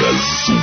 Разум.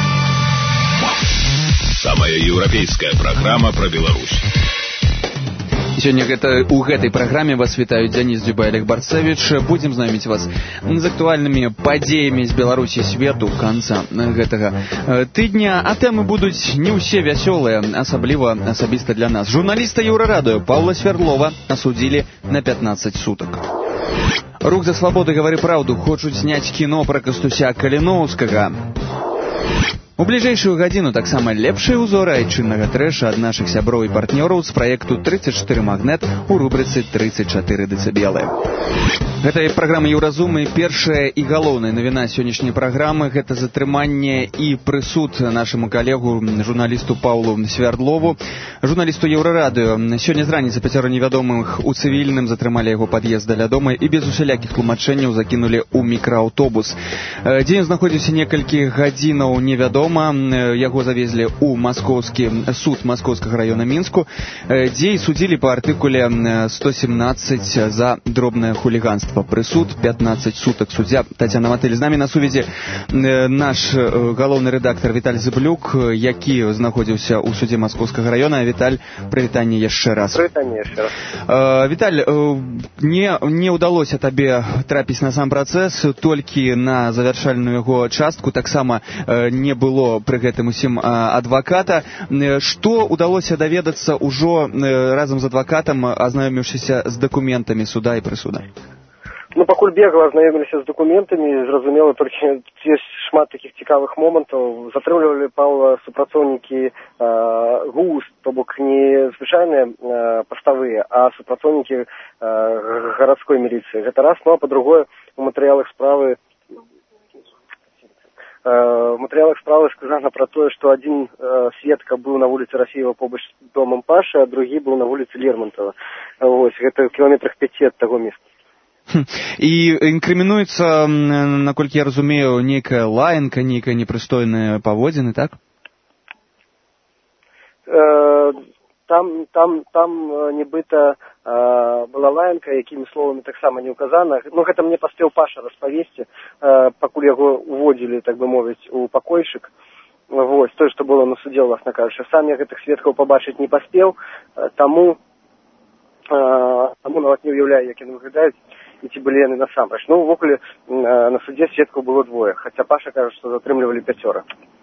Самая еўрапейская праграма пра Беларусь. Сёння у гэтай праграме вас вітаюць Дзяніс Дзюба і Олег Барцевіч. Будзем знайоміць вас з актуальнымі падзеямі з Беларусі свету канца гэтага тыдня. А тэмы будуць не ўсе вясёлыя, асабіста для нас. Журналіста Еўрарадыё Паўла Свярдлова асудзілі на 15 сутак. Рух за свабоду, гавары праўду, хочуць зняць кіно пра Кастуся Каліноўскага. У бліжэйшую гадзіну таксама лепшыя ўзоры айчыннага трэша ад нашых сяброў і партнёраў з праекту 34 Магнет у рубрыцы 34 дэцыбелы. Гэта праграма Еўразум, і першая і галоўная навіна сённяшняй праграмы — гэта затрыманне і прысуд нашаму калегу, журналісту Паўлу Свярдлову, журналісту Еўрарадыё. Сёння з раніцы 5 невядомых у цывільным затрымалі яго пад'езд да дома і без усялякіх тлумачэнняў закінулі ў мікрааўтобус. Дзе ён знаходзіўся некалькі гадзінаў, невядома. Яго завезлі ў маскоўскі суд Маскоўскага раёна Мінску, дзе і судзілі па артыкуле 117 за дробнае хуліганства. Прысуд 15 сутак. Суддзя Тацяна Матыль. З намі на сувязі наш галоўны рэдактар Віталь Зыблюк, які знаходзіўся ў судзе Маскоўскага раёна. Віталь, прывітанне яшчэ раз. Прывітанне яшчэ раз. Віталь, не ўдалося табе трапіць на сам працэс, толькі на завяршальную яго частку. Таксама не было пры гэтым усім адваката. Што ўдалося даведацца ўжо разам з адвакатам, азнаёміўшыся з дакументамі суда і прысуда? Пакуль бегла, азнаёміліся з дакументамі, зразумела, толькі ёсць шмат такіх цікавых момантаў. Затрымлівалі Паўла супрацоўнікі ГУС, то бок не звычайныя паставыя, а супрацоўнікі гарадской міліцыі. Гэта раз. А па-другое, у матэрыялах справы сказано про тое, што адзін сведка быў на вуліцы Расіева побач з домам Пашы, а другі быў на вуліцы Лермонтова. Вось, гэта кіламетрах 5 ад таго месца. І інкрымінуецца, наколькі я разумею, нейкая лаянка, нейкая непрыстойная паводзіны, так? Там нібыта была лаянка, якімі словамі таксама не ўказана. Гэта мне паспеў Паша распавесці, пакуль яго уводзілі, так бы мовіць, у пакойчык. Вось, тое, што было на судзе, власна кажучы. Сам я гэтых сведкаў пабачыць не паспеў, таму нават не ўяўляю, як яны выглядаюць і ці былі яны насамрэч. Увогуле, на судзе сведкаў было двое, хаця Паша кажа, што затрымлівалі 5.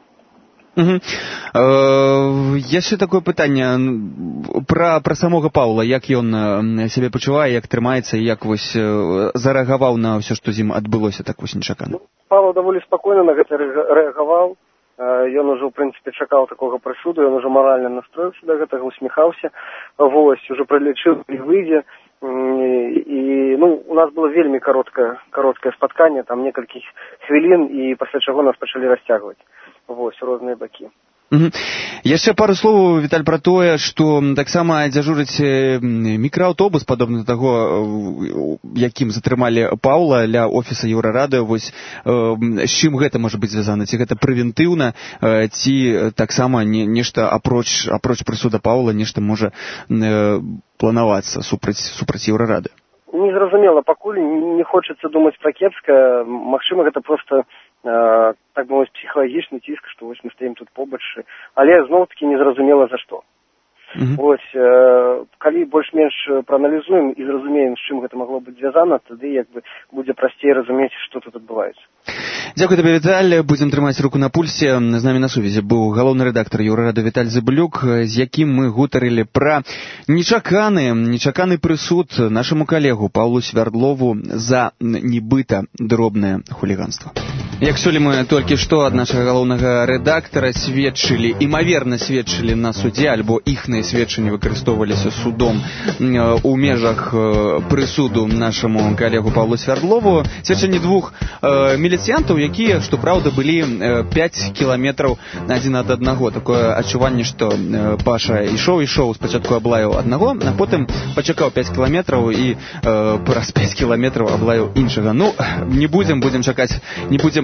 Яшчэ такое пытанне пра самога Паўла. Як ён сябе пачувае, як трымаецца, як вось зарэагаваў на ўсё, што з ім адбылося так вось нечакана? Павел даволі спакойна на гэта рэагаваў. Ён ужо, ў прынцыпе, чакаў такога прысуду, ён ужо маральна настроіўся да гэтага, усміхаўся. Вось, ужо пралічыў і выйдзе. І у нас было вельмі кароткае спатканне, там некалькі хвілін, і пасля чаго нас пачалі расцягваць. Вось, розныя бакі. Яшчэ пару словаў, Віталь, пра тое, што таксама дзяжурыць мікрааўтобус, падобны да таго, якім затрымалі Паўла ля офіса Еўрарадыё. Вось, з чым гэта можа быць звязана? Ці гэта прэвентыўна, ці таксама нешта апроч прысуда Паўла, нешта можа планавацца супраць Еўрарадыё? Незразумела, пакуль не хочацца думаць пра кепскае. Магчыма, гэта проста так мовіць, псіхалагічны ціск, што вось мы стаім тут побач, але зноў-такі незразумела за што. Вось, калі больш-менш прааналізуем і зразумеем, з чым гэта магло быць звязана, тады як бы будзе прасцей разумець, што тут адбываецца. Дзякуй табе, Віталь. Будзем трымаць руку на пульсе. З намі на сувязі быў галоўны рэдактар Еўрарадыё Віталь Зыблюк, з якім мы гутарылі пра нечаканы прысуд нашаму калегу Паўлу Свярдлову за нібыта дробнае хуліганства. Як сёлля мы толькі што ад нашага галоўнага рэдактара імаверна сведчылі на судзе, альбо іхныя сведчанні выкарыстоўваліся судом у межах прысуду нашаму калегу Паўлу Свярдлову. Сведчанні двух міліцыянтаў, якія, што праўда, былі 5 кіламетраў адзін ад аднаго. Такое адчуванне, што Паша ішоў, спачатку аблаяў аднаго, а потым пачакаў 5 кіламетраў і праз 5 кіламетраў аблаяў іншага. Не будзем чакаць, не будзем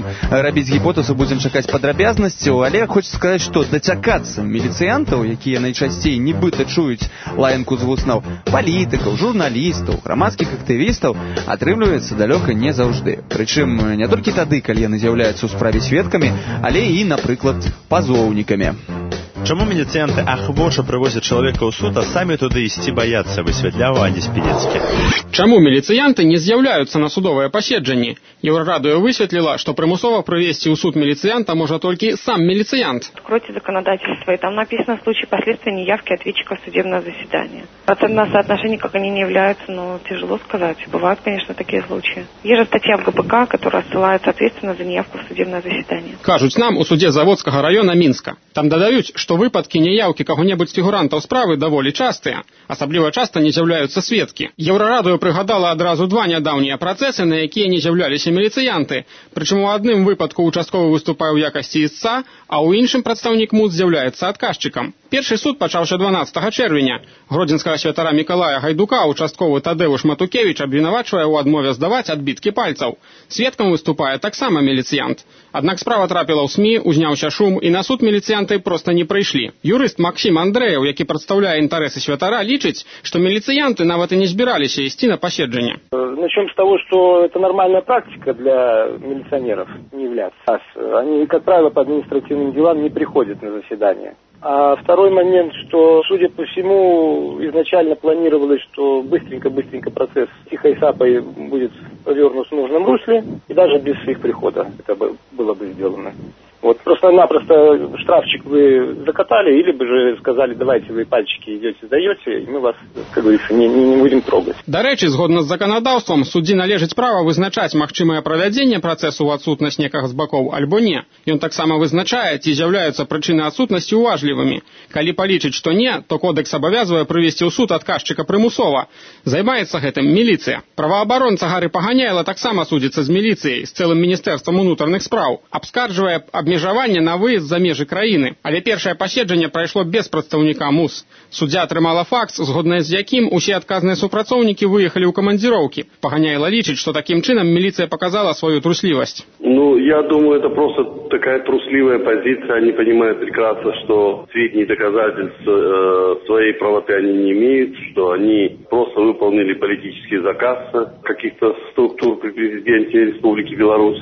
будзем рабіць гіпотэзу, будзем чакаць падрабязнасцяў, але хочется сказаць, што дацякацца міліцыянтаў, якія найчасцей нібыта чуюць лаянку з вуснаў палітыкаў, журналістаў, грамадскіх актывістаў, атрымліваецца далёка не заўжды. Прычым не толькі тады, калі яны з'яўляюцца ў справе сведкамі, але і, напрыклад, пазоўнікамі. Чаму міліцыянты ахвоча прывозяць чалавека ў суд, а самі туды ісці баяцца, высвятляў Андрей Спінецкі. Чаму міліцыянты не з'яўляюцца на судовае паседжанне? Еврорадио высветліла, што прымусова прывезці ў суд міліцыянта можа толькі сам міліцыянт. Откройте законодательство, и там написано в случае последствия неявки ответчика в судебное заседание. Процентное соотношение, как они не являются, тяжело сказать. Бывают, конечно, такие случаи. Есть же статья в ГПК, которая ссылается ответственно за неявку в судебное заседание. Кажуць нам у суде Заводскага района Мінска. Там дадаюць, што выпадкі неяўкі каго-небудзь фігурантаў справы даволі частыя. Асабліва часта не з'яўляюцца сведкі. Еврорадио прыгадала адразу два нядаўнія працэсы, на якія не з'яўляліся міліцыянты. Прычым у адным выпадку участковы выступае ў якасці ісца, а ў іншым прадстаўнік МУЗ з'яўляецца адказчыкам. Першы суд пачаўся 12 чэрвеня. Гродзенскага святара Мікалая Гайдука участковы Тадэуш Матукевіч абвінавачвае ў адмове здаваць адбіткі пальцаў. Сведкам выступае таксама міліцыянт. Аднак справа трапіла ў СМІ, узняўся шум, і на суд міліцыянты проста не прыйшлі. Юрыст Максім Андрэев, які прадстаўляе інтарэсы святара, лічыць, што міліцыянты нават і не збіраліся ісці на паседжанне. Начнем с того, что это нормальная практика для милиционеров не являться. Они, как правило, по административным делам не приходят на заседание. А второй момент, что, судя по всему, изначально планировалось, что быстренько процесс тихой сапой будет повернут в нужном русле, и даже без их прихода это было бы сделано. Вот просто-напросто штрафчик вы закатали, или бы же сказали, давайте вы пальчики идете, сдаете, и мы вас, как говорится, не будем трогать. Да рэчы, згодна з заканадаўствам, суддзі належыць права вызначаць магчымае правядзенне працэсу ў адсутнасць некага з бакоў альбо не. Ён таксама вызначае, ці з'яўляюцца прычыны адсутнасці уважлівымі. Калі палічыць, што не, то кодекс абавязвае прывесці ў суд адказчыка прымусова. Займаецца гэтым міліцыя. Праваабаронца Гары Паганяйла таксама судзіцца з міліцыяй, з цэлым міністэрствам унутраных спраў. Абскарджвае абмежаванне на выезд за межы краіны. Але першае паседжанне прайшло без прадстаўніка МУЗ. Суддзя атрымала факс, згодна з якім усе адказныя супрацоўнікі выехалі ў камандзіроўкі. Паганяйла лічыць, што такім чынам міліцыя показала свою трусливость. Я думаю, это просто такая трусливая позиция. Они понимают прекрасно, что сведений доказательств своей правоты они не имеют, что они просто выполнили политический заказ каких-то структур при президенте Республики Беларусь.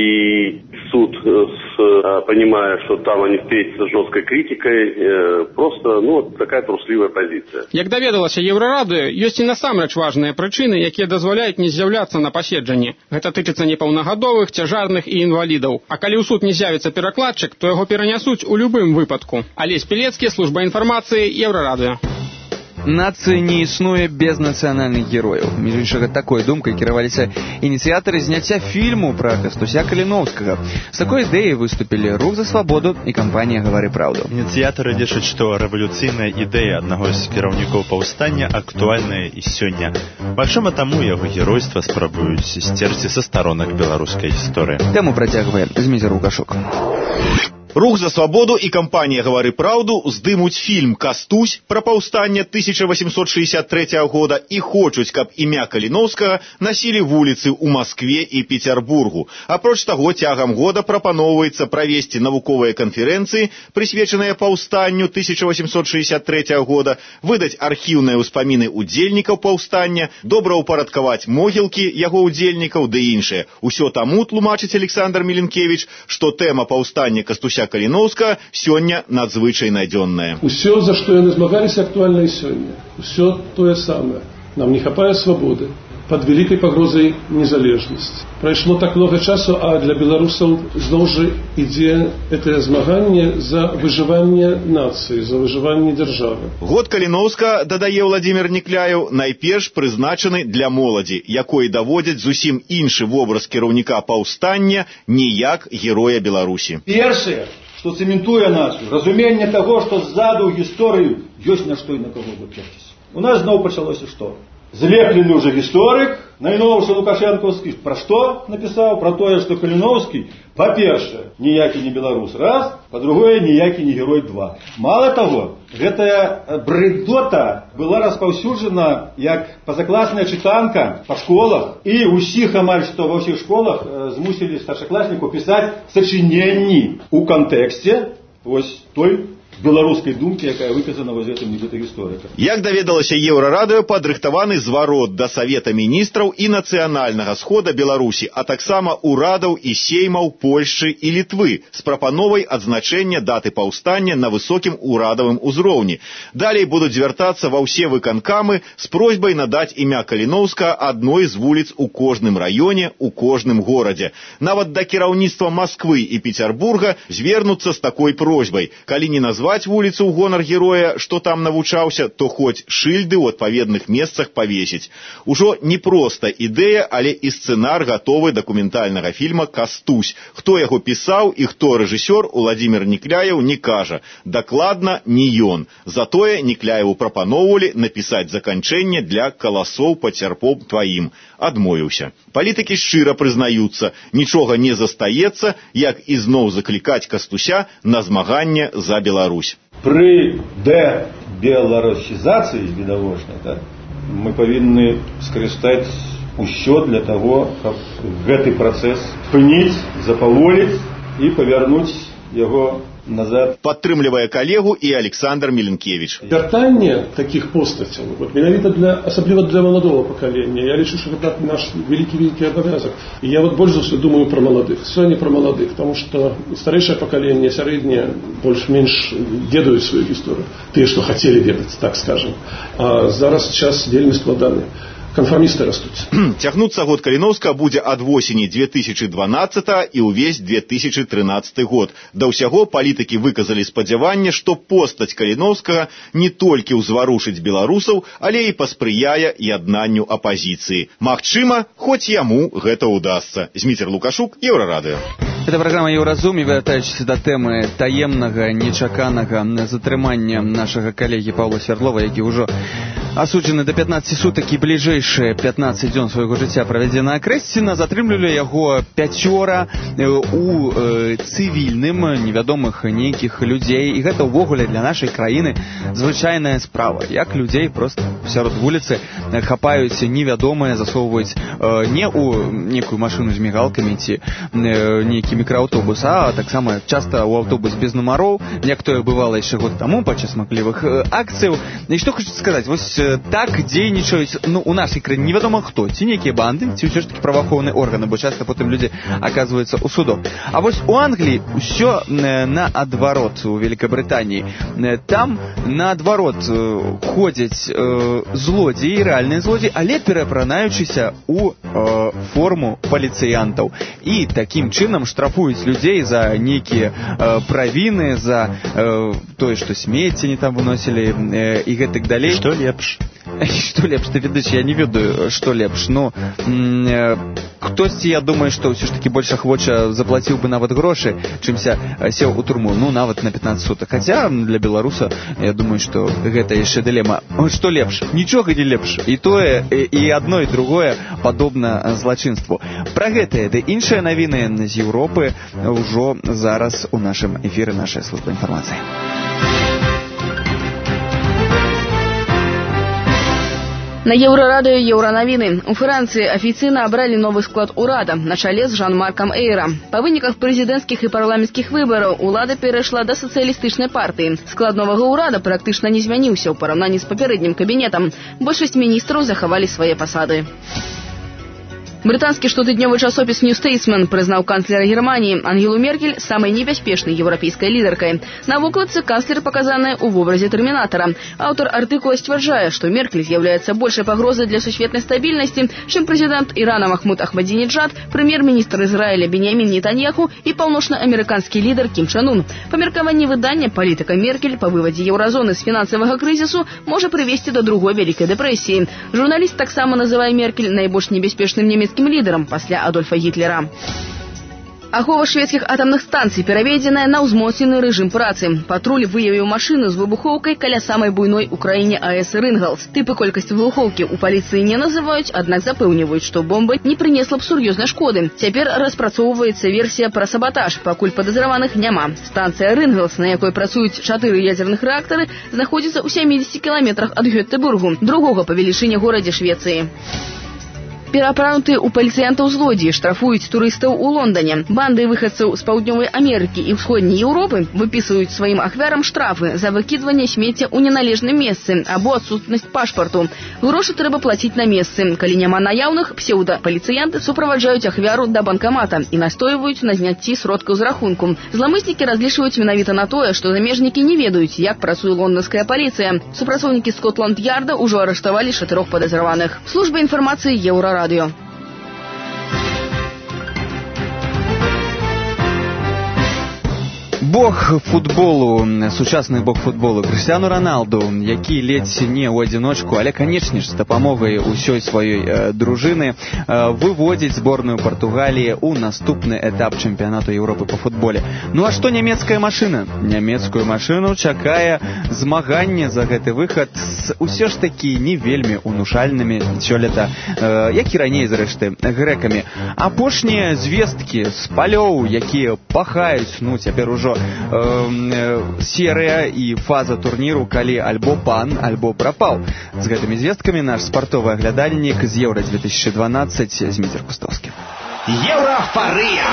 И суд, понимая, что там они встретятся с жесткой критикой, просто, такая трусливая позиция. Як даведалася Еврорадио, ёсць і насамрэч важныя прычыны, якія дазваляюць не з'яўляцца на паседжанні. Гэта тычыцца непаўнагадовых, цяжарных і інвалідаў. А калі ў суд не з'явіцца перакладчык, то яго перанясуць у любым выпадку. Алесь Пілецкі, служба інфармацыі, Еврорадио. Нацыі не існуе без нацыянальных герояў. Між іншага, такой думкай кіраваліся ініцыятары зняцця фільму пра Кастуся Каліноўскага. З такой ідэяй выступілі Рух за свабоду і кампанія «Гавары праўду». Ініцыятары лічаць, што рэвалюцыйная ідэя аднаго з кіраўнікоў паўстання актуальная і сёння. Магчыма, таму яго геройства спрабуюць сцерці са старонак беларускай гісторыі. Тэму працягвае Зміцер Лукашук. Рух за свабоду і кампанія «Гавары праўду» здымуць фільм «Кастусь» пра паўстанне 1863 года і хочуць, каб імя Каліноўскага насілі вуліцы ў Маскве і Петербургу. Апроч таго, цягам года прапаноўваецца правесці навуковыя канферэнцыі, прысвечаныя паўстанню 1863 года, выдаць архіўныя ўспаміны удзельнікаў паўстання, добраўпарадкаваць могілкі яго удзельнікаў ды іншае. Усё таму, тлумачыць Александр Міленкевіч, што тэма паўстання Кастуся Каліноўскага сёння надзвычай надзённая. Усё, за што яны змагаліся, актуальна і сёння. Усё тое самае. Нам не хапае свабоды пад вялікай пагрозай незалежнасці. Прайшло так много часу, а для беларусаў зноў жа ідзе гэтае змаганне за выжыванне нацыі, за выжыванне дзяржавы. Год Каліноўска, дадае Владзімір Нікляеў, найперш прызначаны для моладзі, якой даводзяць зусім іншы вобраз кіраўніка паўстання, не як героя Беларусі. Першае, што цэментуе нацыю, разуменне таго, што ззаду ў гісторыю ёсць на што і на каго выкляцеся. У нас зноў пачалося што? злеплены уже гісторык, найноўшы лукашэнкаўскі, пра што напісаў? Пра тое, што Каліноўскі, па-першае, ніякі не беларус, раз, па-другое, ніякі не герой, два. Мало таго, гэтая брыдота была распаўсюджана як пазакласная чытанка па школах, і ўсіх амаль што ва ўсіх школах змусілі старшакласнікаў пісаць сачыненні ў кантэксце вось той беларускай думкі, якая выказана вось гэтым нібыта гісторыкам. Як даведалася Еўрарадыё, падрыхтаваны зварот да Савета міністраў і нацыянальнага схода Беларусі, а таксама урадаў і сеймаў Польшчы і Літвы з прапановай адзначэння даты паўстання на высокім урадавым узроўні. Далей будуць звяртацца ва ўсе выканкамы з просьбай надаць імя Каліноўскага адной з вуліц у кожным раёне, у кожным горадзе. Нават да кіраўніцтва Масквы і Пецярбурга звернуцца з такой просьбай. Калі не назваць вуліцу ў гонар героя, што там навучаўся, то хоць шыльды ў адпаведных месцах павесіць. Ужо не проста ідэя, але і сцэнар гатовы дакументальнага фільма «Кастусь». Хто яго пісаў і хто рэжысёр, Уладзімір Нікляеў не кажа. Дакладна не ён. Затое Нікляеву прапаноўвалі напісаць заканчэнне для «Каласоў пад сярпом тваім». Адмовіўся. Палітыкі шчыра прызнаюцца, нічога не застаецца, як ізноў заклікаць Кастуся на змаганне за Беларусь. Пры дебеларусізацыі відавочнай, так, мы павінны скарыстаць усё для таго, каб гэты працэс спыніць, запаволіць і павярнуць яго назад. Падтрымлівае калегу і Александр Меленкевич. Вяртанне такіх постацяў, менавіта асабліва для маладого пакалення, я лічу, што гэта наш вялікі абавязак. І я больш за ўсё думаю пра маладых. Сёння пра маладых, таму што старэйшае пакаленне, сярэдняе, больш-менш ведаюць сваю гісторыю. Тыя, што хацелі ведаць, так скажам. А зараз час вельмі складаны. Канфармісты растуць. Цягнуцца год Каліноўскага будзе ад восені 2012 і ўвесь 2013 год. Да ўсяго палітыкі выказалі спадзяванне, што постаць Каліноўскага не толькі ўзварушыць беларусаў, але і паспрыяе яднанню апазіцыі. Магчыма, хоць яму гэта ўдасца. Зміцер Лукашук, Еўрарадыё. Это программа «Еўразум», і вяртаючыся да тэмы таемнага, нечаканага затрымання нашага калегі Паўла Свярдлова, які ўжо асуджаны да 15 сутак і бліжэйшыя 15 дзён свайго жыцця правядзе на Акрэсціна, затрымлівалі яго 5 у цывільным, невядомых нейкіх людзей. І гэта ўвогуле для нашай краіны звычайная справа. Як людзей проста сярод вуліцы хапаюць невядомыя, засоўваюць не ў некую машыну з мігалкамі ці нейкі мікрааўтобус, а таксама часта ў аўтобус без нумароў, як тое бывала яшчэ год таму падчас маклівых акцыяў. І што хочацца сказаць, вось так дзейнічаюць, у нашай краіне невядома хто, ці нейкія банды, ці ўсё ж такі праваахоўныя органы, бо часта потым людзі аказваюцца ў судах. А вось у Англіі ўсё наадварот, у Великабрытаніі. Там наадварот ходзяць злодзеі, рэальныя злодзеі, але пераапранаючыся ў форму паліцыянтаў. І такім чынам штрафуюць людзей за нейкія правіны, за тое, што смецце не там выносілі і гэтак далей. Што лепш? Што лепш, ты ведаеш, я не ведаю, што лепш. Хтосьці, я думаю, што ўсё ж такі больш ахвоча заплаціў бы нават грошы, чымся сеў у турму, нават на 15 сутак. Хаця для беларуса, я думаю, што гэта яшчэ дылема. Што лепш? Нічога не лепш. І тое, і адно, і другое падобна злачынству. Пра гэтыя ды іншыя навіны з Еўропы ўжо зараз у нашым эфіры нашай службы інфармацыі. На Еўрарадыё Еўранавіны. У Францыі афіцыйна абралі новы склад урада на чале з Жан-Маркам Эйрам. Па выніках прэзідэнцкіх і парламенцкіх выбараў улада перайшла да сацыялістычнай партыі. Склад новага ўрада практычна не змяніўся ў параўнанні з папярэднім кабінетам. Большасць міністраў захавалі свае пасады. Брытанскі штотыднёвы часопіс New Statesman прызнаў канцлера Германії Ангелу Меркель самай небяспечнай еўрапейскай лідаркай. На вокладцы канцлер паказаная ў вобразе тэрмінатара. Аўтар артыкула сцвярджае, што Меркель з'яўляецца большай пагрозай для сусветнай стабільнасці, чым прэзідэнт Ірана Махмуд Ахмадзінеджад, прэм'ер-міністр Ізраіля Беньямін Нетаньяху і паўночнаамерыканскі лідар Кім Чен Ун. Па меркаванні выдання, палітыка Меркель па вывадзе еўразоны з фінансавага крызісу можа прывесці да другой вялікай дэпрэсіі. Журналіст таксама называе Меркель найбольш небяспечным нямецкім лідарам пасля Адольфа Гітлера. Ахова шведскіх атамных станцый пераведзеная на ўзмоцнены рэжым працы. Патруль выявіў машыну з выбухоўкай каля самай буйной у краіне АЭС «Рынгалс». Тыпы колькасці выбухоўкі ў паліцыі не называюць, аднак запэўніваюць, што бомба не прынесла б сур'ёзнай шкоды. Цяпер распрацоўваецца версія пра сабатаж, пакуль падазраваных няма. Станцыя «Рынгалс», на якой працуюць 4 ядзерных рэактары, знаходзіцца ў 70 кіламетрах ад Гётэборгу, другога па велічыні горадзе Швецыі. Перапранутыя ў паліцыянтаў злодзеі штрафуюць турыстаў у Лондоне. Банды выхадцаў з паўднёвай Амерыкі і ўсходняй Еўропы выпісваюць сваім ахвярам штрафы за выкідванне смецця ў неналежным месцы або адсутнасць пашпарту. Грошы трэба плаціць на месцы. Калі няма наяўных, псеўда-паліцыянты суправаджаюць ахвяру да банкамата і настойваюць на зняцці сродкаў з рахунку. Зламыснікі разлічваюць менавіта на тое, што замежнікі не ведаюць, як працуе лонданская паліцыя. Супрацоўнікі Скотланд-Ярда ўжо арыштавалі 4 падазраваных. Служба інфармацыі Еўрарадыё. Бог футболу, сучасны бог футболу Крыштиану Роналду, які ледзь не ў адзіночку, але, канечне ж, з дапамогай усёй сваёй дружыны выводзіць зборную Партугаліі ў наступны этап чэмпіянату Еўропы па футболе. Ну а што нямецкая машына? Нямецкую машыну чакае змаганне за гэты выхад з усё ж такі не вельмі унушальнымі сёлета, як і раней, зрэшты, грэкамі. Апошнія звесткі з палёў, якія пахаюць, ну, цяпер ужо серыя і фаза турніру, калі альбо пан, альбо прапаў. З гэтымі звесткамі наш спартовы аглядальнік з Еўра-2012 Зміцер Кустовскі. Еўрафарыя!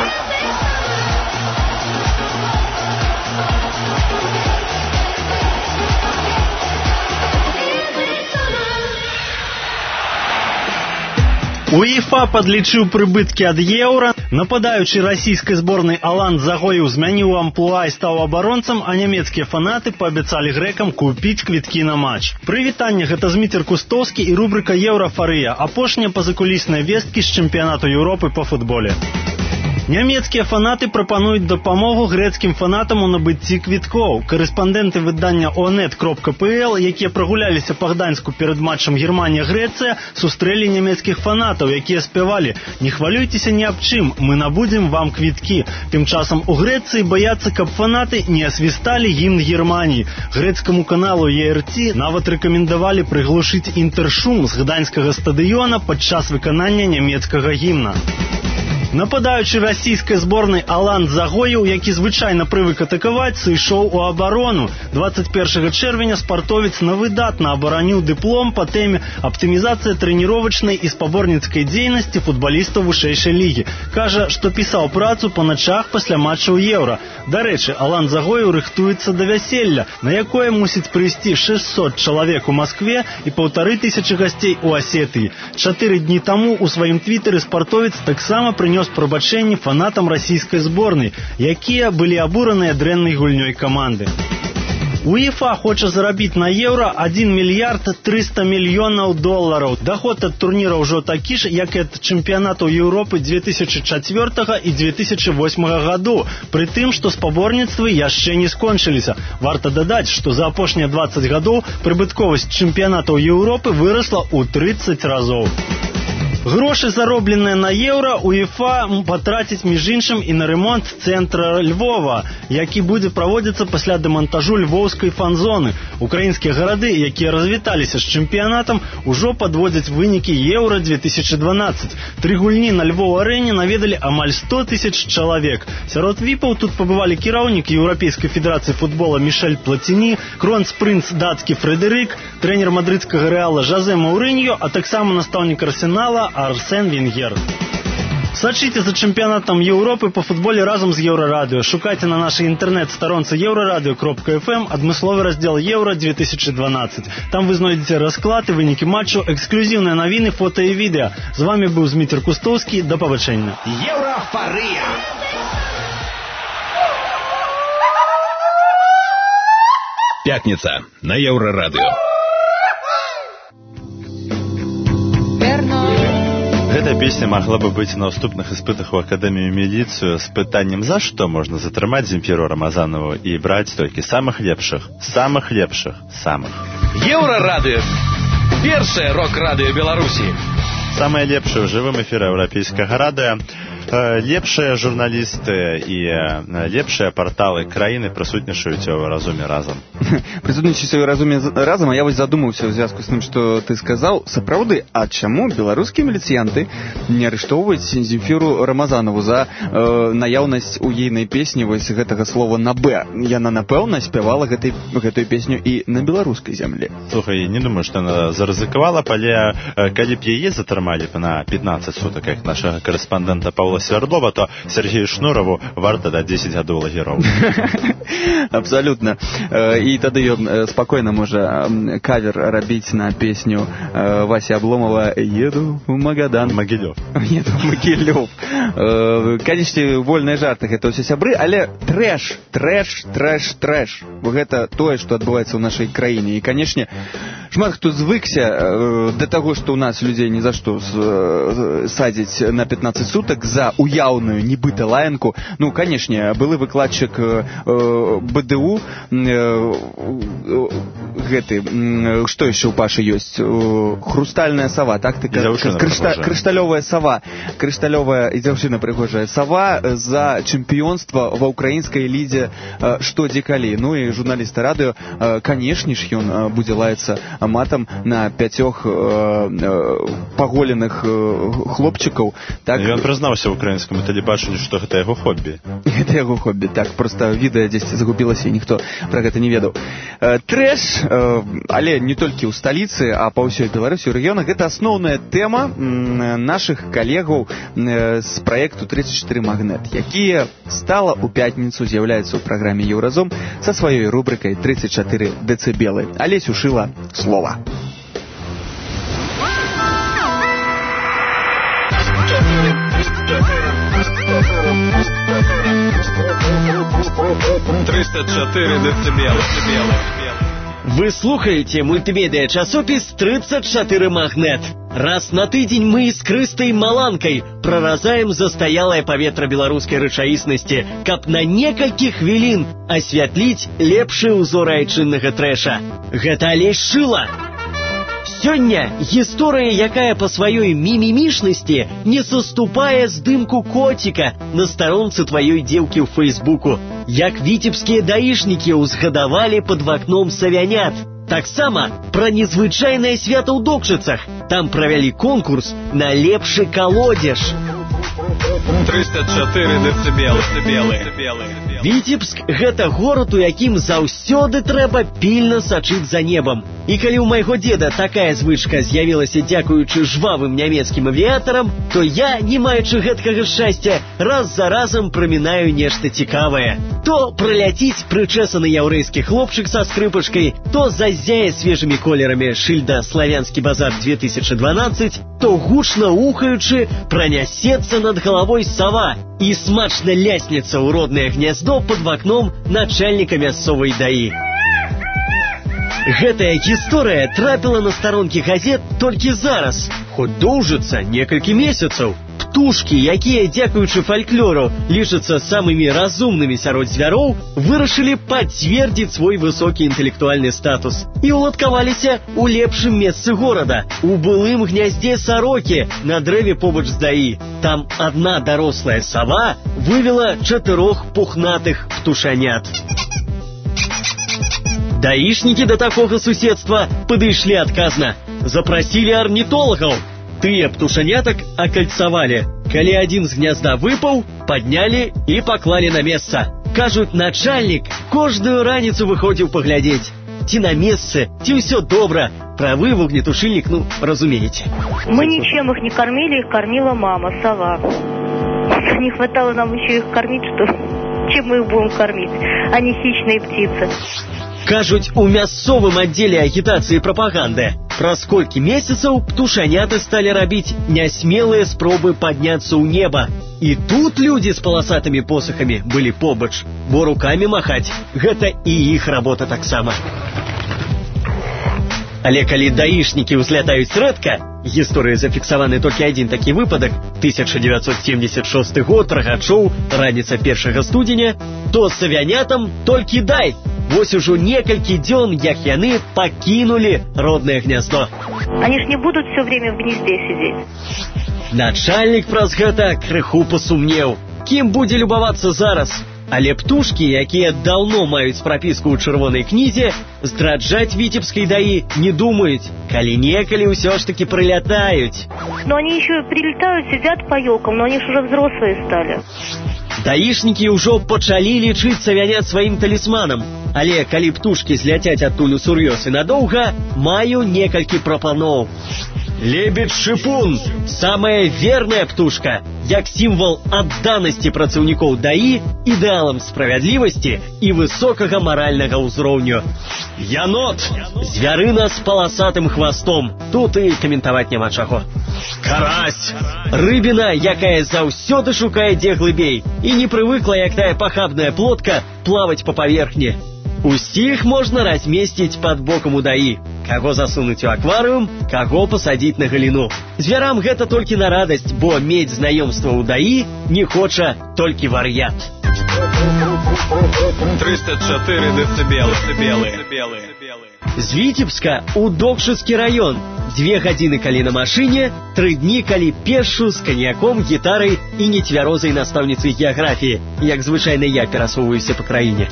УЕФА падлічыў прыбыткі ад еўра. Нападаючы расійскай зборнай Алан Загоеў змяніў амплуа і стаў абаронцам, а нямецкія фанаты паабяцалі грэкам купіць квіткі на матч. Прывітанне, гэта Зміцер Кустовскі і рубрыка «Еўрафарыя», апошнія пазакулісныя весткі з чэмпіянату Еўропы па футболе. Нямецкія фанаты прапануюць дапамогу грэцкім фанатам у набыцці квіткоў. Карэспандэнты выдання onet.pl, якія прагуляліся па Гданьску перад матчам Германія-Грэцыя, сустрэлі нямецкіх фанатаў, якія спявалі: «Не хвалюйцеся ні аб чым, мы набудзем вам квіткі». Тым часам у Грэцыі баяцца, каб фанаты не асвісталі гімн Германіі. Грэцкаму каналу ERT нават рэкамендавалі прыглушыць інтэршум з гданьскага стадыёна падчас выканання нямецкага гімна. Нападаючы расійскай зборнай Алан Загоеў, які звычайна прывык атакаваць, сышоў у абарону. 21 чэрвеня спартовец на выдатна абараніў дыплом па тэме «Аптымізацыя трэніровачнай і спаборніцкай дзейнасці футбалістаў вышэйшай лігі». Кажа, што пісаў працу па начах пасля матчаў Еўра. Дарэчы, Алан Загоеў рыхтуецца да вяселля, на якое мусіць прыйсці 600 чалавек у Маскве і 1500 гасцей у Асетыі. 4 дні таму у сваім твітары спартовец таксама прынёс прабачэнні фанатам расійскай зборнай, якія былі абураныя дрэннай гульнёй каманды. УЕФА хоча зарабіць на еўра 1 мільярд 300 мільёнаў долараў. Даход ад турніра ўжо такі ж, як і ад чэмпіянатаў Еўропы 2004 і 2008 гадоў, пры тым, што спаборніцтвы яшчэ не скончыліся. Варта дадаць, што за апошнія 20 гадоў прыбытковасць чэмпіянатаў Еўропы вырасла ў 30 разоў. Грошы, заробленыя на еўра, УЕФА патраціць, між іншым, і на ремонт цэнтра Львова, які будзе праводзіцца пасля дэмантажу львоўскай фан-зоны. Украінскія гарады, якія развіталіся з чэмпіянатам, ужо падводзяць вынікі Еўра-2012. 3 гульні на Львоў-арэне наведалі амаль 100 000 чалавек. Сярод віпаў тут пабывалі кіраўнік Еўрапейскай федэрацыі футбола Мішель Плаціні, кронпрынц дацкі Фрэдэрык, трэнер мадрыдскага Рэала Жозе Маурыньо, а таксама настаўнік Арсенала Арсен Венгер. Сачыце за чэмпіянатам Еўропы па футболе разам з Еўрарадыё. Шукайце на нашай інтэрнэт-старонцы еўрарадыё.фм адмысловы раздзел Еўра-2012. Там вы знойдзеце расклад і вынікі матчу, эксклюзіўныя навіны, фота і відэа. З вами быў Зміцер Кустовскі. Да пабачэння. Еўрафарыя! Пятница на Еўрарадыё. Гэта песня магла бы быць на ўступных іспытах у акадэмію міліцыю з пытаннем, за што можна затрымаць Земфіру Рамазанову і браць толькі самых лепшых. Еўрарадыё. Першае рок-радыё Беларусі. Самае лепшае ў жывым эфіры еўрапейскага радыё. лепшыя журналісты і лепшыя парталы краіны прысутнічаюць у разуме разам. Прысутнічаюць у разуме разам, а я вось задумаўся ў звязку з тым, што ты сказаў. Сапраўды, а чаму беларускія міліцыянты не арыштоўваюць Земфіру Рамазанову за наяўнасць у ейнай песні вось гэтага слова на «Б»? Яна, напэўна, спявала гэтую песню і на беларускай зямлі. Слухай, не думаю, што яна зарызыкавала, але калі б яе затрымалі на 15 сутак, як нашага корэспандэнта Паўла Свярдлова, то Сергею Шнурову варта даць 10 гадоў лагераў. Абсалютна. І тады ён спакойна можа кавер рабіць на песню Вася Абломова «Еду в Магадан». Магілёв. Еду в Магілёв. Канечне, вольныя жарты, гэта ўсе сябры, але трэш. Гэта тое, што адбываецца ў нашай краіне. І, канечне, шмат хто звыкся да таго, што ў нас людзей ні за што садзяць на 15 сутак за уяўную нібыта лаянку. Ну, канечне, былы выкладчык БДУ, гэты, што яшчэ ў Пашы ёсць? Хрустальная сава, так? Крышталёвая сава. Крышталёвая і дзяўчына прыгожая сава за чэмпіёнства ва ўкраінскай лідзе «Што дзе калі». Ну і журналісты радыё, канешне ж, ён будзе лаяцца матам на 5 паголеных хлопчыкаў. Ён прызнаўся ў украінскаму тэлебачанню, што гэта яго хобі. Гэта яго хобі, так. Проста відэа дзесьці загубілася, і ніхто пра гэта не ведаў. Трэш, але не толькі ў сталіцы, а па ўсёй Беларусі, у рэгіёнах, гэта асноўная тэма нашых калегаў з праекту 34 Магнет, якія стала ў пятніцу з'яўляюцца ў праграме Еўразум са сваёй рубрыкай 34 дэцыбелы. Алесь ушыла слова. Вы слухаете мультимедиа-часопіс 34 Магнет. Раз на тыдзень мы з Крыстай Маланкай праразаем застаялае паветра беларускай рэчаіснасці, каб на некалькі хвілін асвятліць лепшыя ўзоры айчыннага трэша. Гэта Алесь Шыла. Сёння гісторыя, якая па сваёй мімімішнасці не саступае здымку коціка на старонцы тваёй дзеўкі ў Фейсбуку. Як віцебскія даішнікі ўзгадавалі пад вакном савянят. Таксама пра незвычайнае свята ў Докшыцах. Там правялі конкурс на лепшы калодзеж. 304 дэцыбелы. Віцебск – гэта горад, у якім заўсёды трэба пільна сачыць за небам. І калі ў майго деда такая звычка з'явілася дзякуючы жвавым нямецкім авіятарам, то я, не маючы гэткага шчасця, раз за разам прамінаю нешта цікавае. То праляціць прычэсаны яўрэйскі хлопчык са скрыпачкай, то зазяе свежымі колерамі шыльда «Славянскі базар 2012», то гучна ухаючы пранясецца над галавой сава і смачна лясніцца ў роднае гняздо пад вакном начальніка мясцовай даі. Гэтая гісторыя трапіла на старонкі газет толькі зараз, хоць доўжыцца некалькі месяцаў. Птушкі, якія, дзякуючы фальклору, лічацца самымі разумнымі сярод звяроў, вырашылі пацвердзіць свой высокі інтэлектуальны статус і уладкаваліся ў лепшым месцы горада, у былым гняздзе сарокі на дрэве побач з даі. Там адна дарослая сава вывела 4 пухнатых птушанят. Даішнікі да такога суседства падышлі адказна. Запрасілі арнітолагаў. Тыя птушанятак акальцавалі. Калі адзін з гнязда выпаў, паднялі і паклалі на месца. Кажуць, начальнік кожную раніцу выходзіў паглядзець, ці на месцы, ці ўсё добра. Правы вогнетушильник, разумеете. Мы ничем их не кормили, их кормила мама, сова. Не хватало нам еще их кормить, что чем мы их будем кормить? Они хищные птицы. Кажуць, у мясцовым аддзеле агітацыі і прапаганды праз колькі месяцаў птушаняты сталі рабіць нясмелыя спробы падняцца ў неба. І тут людзі з паласатымі посахамі былі побач, бо рукамі махаць – гэта і іх работа таксама. Але калі даішнікі ўзлятаюць рэдка, гісторыі зафіксаваны толькі адзін такі выпадак, 1976 год, Рагачоў, раніца 1 студзеня, то савянятам толькі дай. Вось ужо некалькі дзён, як яны пакінулі роднае гняздо. Они ж не будут все время в гнезде сидеть. Начальнік праз гэта крыху пасумнеў. Кім будзе любавацца зараз? Але птушкі, якія даўно маюць прапіску ў чырвонай кнізе, здраджаць віцебскай даі не думаюць, калі-некалі ўсё ж таки прилетают. Но они еще прилетают, сидят по елкам, но они же уже взрослые стали. Даішнікі ўжо пачалі лічыцца вяняць сваім талісманам. Але калі птушкі зляцяць адтуль усур'ёз і надоўга, маю некалькі прапаноў. Лебедь-шипун – самая верная птушка, як сімвал адданасці працаўнікоў даі, ідэалам справядлівасці і высокага маральнага ўзроўню. Янот – звярына з паласатым хвастом. Тут і каментаваць няма чаго. Карась – рыбіна, якая заўсёды шукае дзе глыбей і не прывыкла, як тая пахабная плотка, плаваць па паверхні. Усіх можна размесціць пад бокам у даі. Каго засунуць у акварыум, каго пасадзіць на галіну. Звярам гэта толькі на радасць, бо мець знаёмства ў даі не хоча толькі вар'ят. 304 децибелы. З Віцебска ў Докшыцкі раён. 2 гадзіны калі на машыне, 3 дні калі пешшу з каньяком, гітарай і нецвярозай настаўніцай геаграфіі, як звычайна я перасоўваюся па краіне.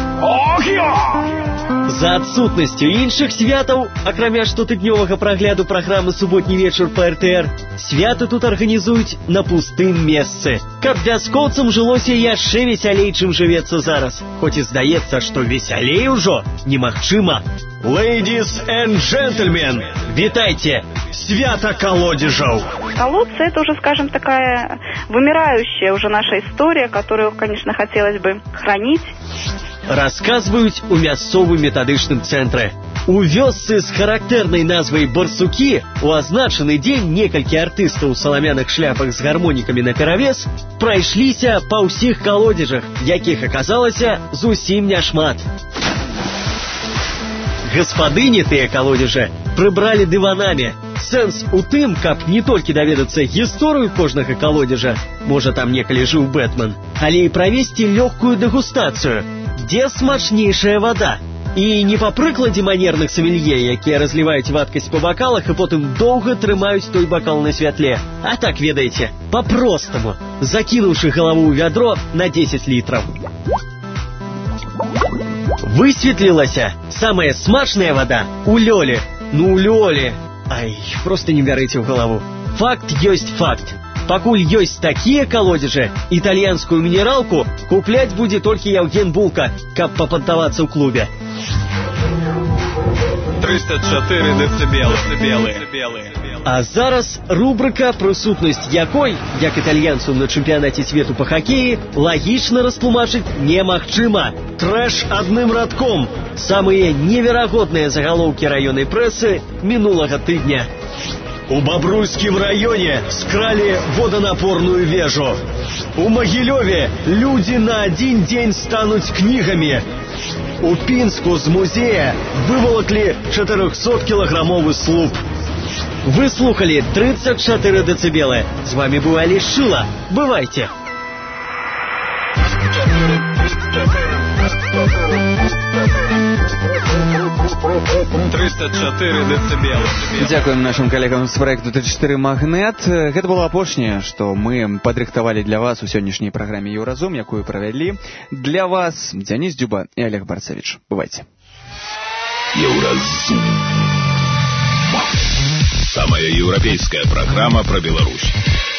За адсутнасцю іншых святаў, акрамя штотыднёвага прагляду праграмы «Суботні вечар» па РТР, святы тут арганізуюць на пустым месцы, каб вяскоўцам жылося яшчэ весялей, чым жывецца зараз. Хоць і здаецца, што весялей ужо немагчыма. Ladies and gentlemen, вітайце! Свята колодежаў! Колодцы — это уже, скажем, такая вымирающая уже наша история, которую, конечно, хотелось бы хранить. Расказваюць у мясцовым метадычным цэнтры. У вёсцы з характэрнай назвай Барсукі у азначаны дзень некалькі артыстаў у саламяных шляпах з гармонікамі наперавес прайшліся па ўсіх колодежах, якіх аказалася зусім няшмат. Гаспадыні тыя колодежы прыбралі дыванамі. Сэнс у тым, каб не толькі даведацца гісторыю кожнага колодежа, можа там некалі жыў Бэтмен, але і правесці лёгкую дэгустацыю, дзе смачнейшая вада. І не па прыкладзе манерных сомелье, якія разліваюць вадкасць па бакалах і потым доўга трымаюць той бакал на святле. А так, ведаеце, па-простаму, закінуўшы галаву ў вядро на 10 літраў. Высветлілася, самая смачная вода у Лёлі. Ну, у Лёлі. Ай, просто не бярыце ў галаву. Факт ёсць факт. Пакуль ёсць такія колодежы, італьянскую мінералку купляць будзе толькі Яўген Булка, каб папантавацца ў клубе. 304 децибелы. А зараз рубрика, прысутнасць якой, як італьянцу на чэмпіянаце свету па хакеі, лагічна растлумачыць немагчыма. Трэш адным радком. Самыя неверагодныя загалоўкі раённай прэсы мінулага тыдня. У Бобруйскім раёне скралі водонапорную вежу. У Магілёве людзі на адзін дзень стануць кнігамі. У Пінску з музея вывалаклі 400-кілаграмовы слуп. Вы слухали 34 децибелы. С вами был Алиш Шила. Бывайте. Дзякуем нашим коллегам з проекту 34 Магнет. Гэта было апошняе, што мы падрыхтавалі для вас у сённяшняй праграме Еўразум, якую правялі для вас Дзяніс Дзюба і Олег Барцевич. Бывайте. Еўразум. Самая европейская программа про Беларусь.